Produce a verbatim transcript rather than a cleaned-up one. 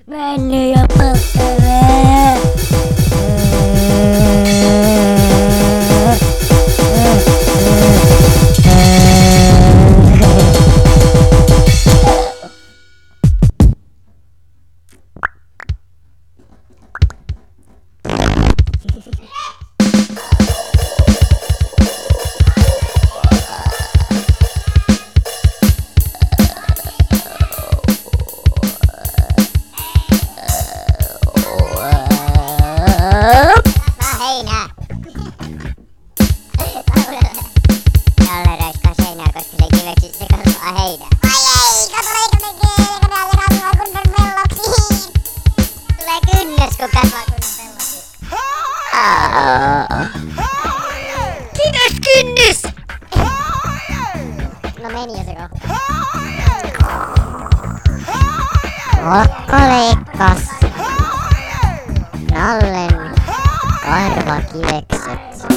Mennyt ja polttelee. Jolle räiskää seinää, koska se kiveksi se kasvaa heinää. Ai ei, kato leikata keikata ja kasvaa kunnon pelloksi. Tulee kynnys, kun kasvaa kunnon pelloksi. Kiitos kynnys! No meni jo se kohta. Lokko leikkas Nallen karvakivekset.